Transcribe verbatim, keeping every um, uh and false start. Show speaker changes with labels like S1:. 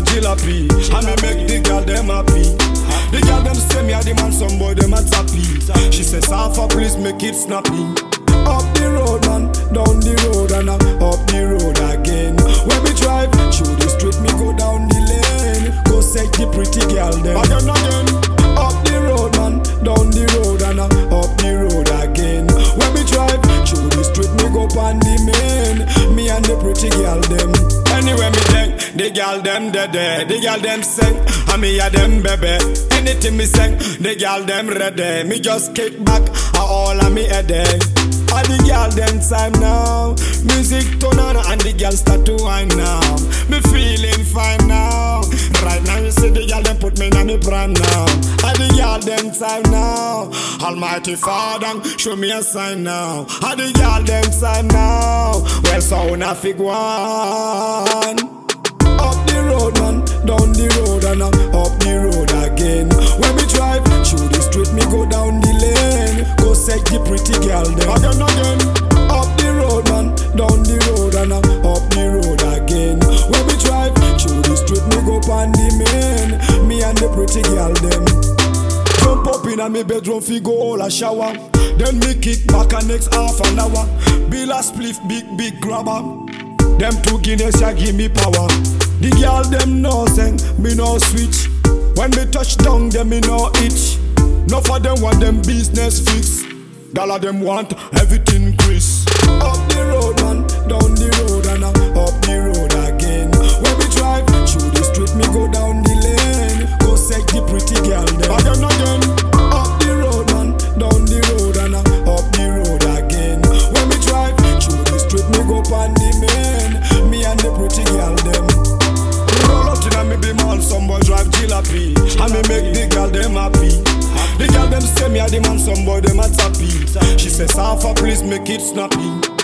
S1: jalopy. And me make the girl them happy. The girl them say me a the man, some boy them a tappy. She says, Alpha, please make it snappy. Up the road, man, down the road, and uh, up the road again. When we drive through the street, me go down the lane. Go set the pretty girl them again, again. Up the road, man, down the road, and uh, up the road again. When we drive through the street, me go pan the main. Me and the pretty girl them. Anyway, me think the girl them dead, the girl them sing, and me a them baby. Anything me sing, the girl them ready. Me just kick back, a all of me head. And the girl them time now. Music turn on and the girl start to whine now. Me feeling fine now. Right now you see the girl them put me in me prime now. And the girl them time now. Almighty Father, show me a sign now. And the girl them time now. Well, so una fig one. Up the road, man, down the road, and uh, up the road again. When we drive through the street, me go down the lane. Go set the pretty girl them again, again. Up the road, man, down the road, and uh, up the road again. When we drive through the street, me go pan the main. Me and the pretty girl them. Jump up in a me bedroom, fi go all a shower. Then me kick back a next half an hour. Bill a spliff, big, big grabber. Them two Guinness ya give me power. The girl them no sing, me no switch. When me touch down, them me no itch. No for them want them business fix. Dollar them want everything Chris. Up the road, man, down the road, and uh, up the road again. When we drive through the street, me go down the lane. Go set the pretty girl them again, again. Up the road, man, down the road, and uh, up the road again. When we drive through the street, me go pan the main. Me and the pretty girl them. Roll out in a me be man, some boy drive jalopy. And me make the girl them happy. The girl them say me a the man, some boy them a tappy. She says, Alpha, please make it snappy.